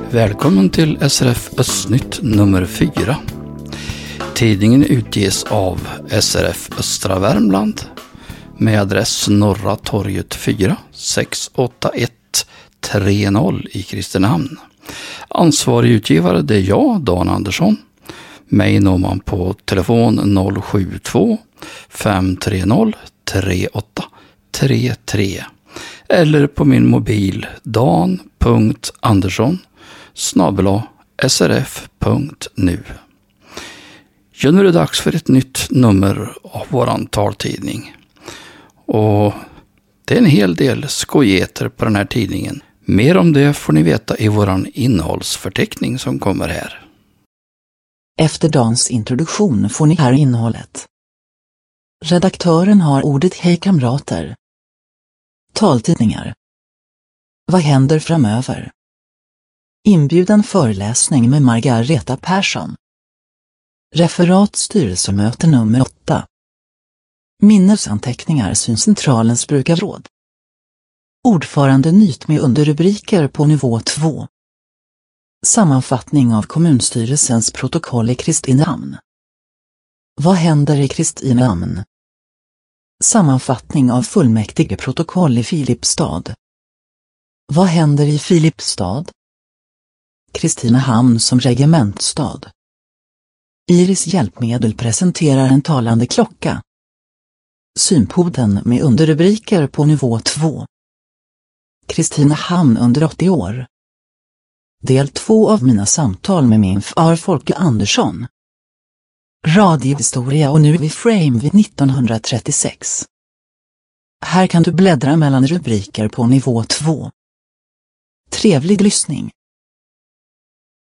Välkommen till SRF Östnytt nummer 4. Tidningen utges av SRF Östra Värmland med adress Norra torget 4 68130 i Kristinehamn. Ansvarig utgivare det är jag, Dan Andersson. Mig når man på telefon 072 530 3833 eller på min mobil dan.andersson@srf.nu. Ja, nu är det dags för ett nytt nummer av våran taltidning. Och det är en hel del skojeter på den här tidningen. Mer om det får ni veta i våran innehållsförteckning som kommer här. Efter Dans introduktion får ni här innehållet. Redaktören har ordet hej kamrater. Taltidningar. Vad händer framöver? Inbjudan föreläsning med Margareta Persson. Referat styrelsemöte nummer 8. Minnesanteckningar syncentralens brukarråd. Ordförande nytt med underrubriker på nivå 2. Sammanfattning av kommunstyrelsens protokoll i Kristinehamn. Vad händer i Kristinehamn? Sammanfattning av fullmäktigeprotokoll i Filipstad. Vad händer i Filipstad? Kristinehamn som regementsstad. Iris hjälpmedel presenterar en talande klocka. Synpodden med underrubriker på nivå 2. Kristinehamn under 80 år. Del 2 av mina samtal med min far Folke Andersson. Radiohistoria och nu vid frame vid 1936. Här kan du bläddra mellan rubriker på nivå 2. Trevlig lyssning.